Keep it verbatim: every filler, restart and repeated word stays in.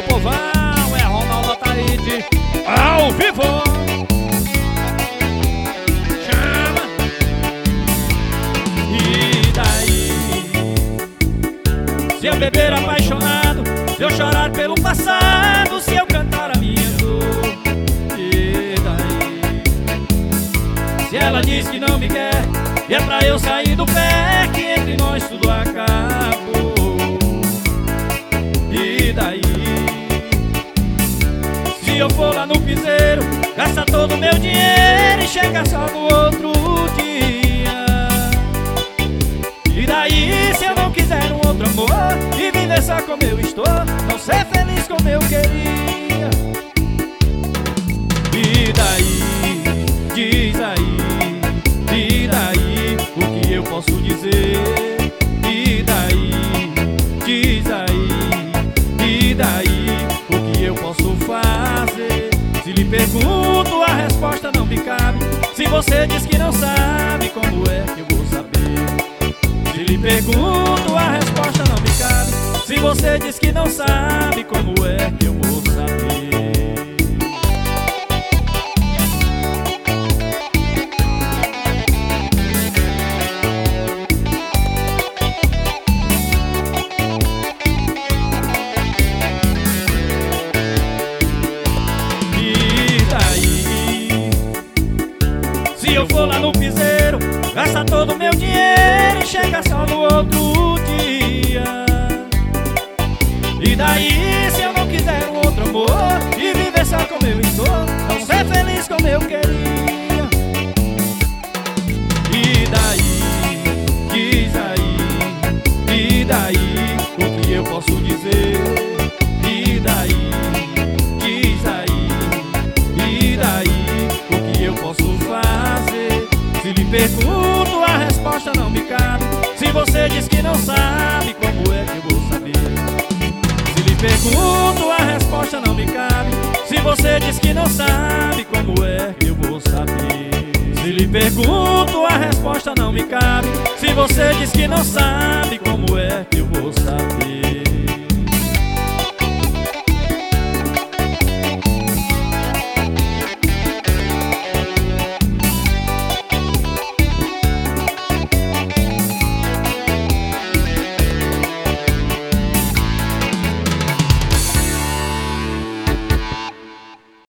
povão, é Ronaldo Ataíde ao vivo. Chama. E daí? Se eu beber apaixonado, se eu chorar pelo passado, se eu cantar a minha dor, e daí? Se ela diz que não me quer e é pra eu sair do pé, que entre nós tudo acabou, e daí? Se eu for lá no piseiro, gasta todo o meu dinheiro e chega só no outro dia, e daí? Se eu não quiser um outro amor e viver só como eu estou, não ser feliz como eu queria, e daí? Diz aí, e daí? O que eu posso dizer? E daí? Diz aí, e daí? O que eu posso fazer? Se lhe pergunto, a resposta não me cabe. Se você diz que não sabe, como é que eu vou saber? Se lhe pergunto, a resposta não me cabe. Se você diz que não sabe, como é que eu vou saber? Se eu for lá no piseiro, gasta todo o meu dinheiro e chega só no outro dia, e daí? Se eu não quiser um outro amor e viver só como eu estou, não ser feliz como eu queria, e daí? Diz aí, e daí? O que eu posso dizer? E daí? Diz aí, e daí? O que eu posso fazer? Se lhe pergunto, a resposta não me cabe. Se você diz que não sabe, como é que eu vou saber? Se lhe pergunto, a resposta não me cabe. Se você diz que não sabe, como é que eu vou saber? Se lhe pergunto, a resposta não me cabe. Se você diz que não sabe, como é que eu vou saber?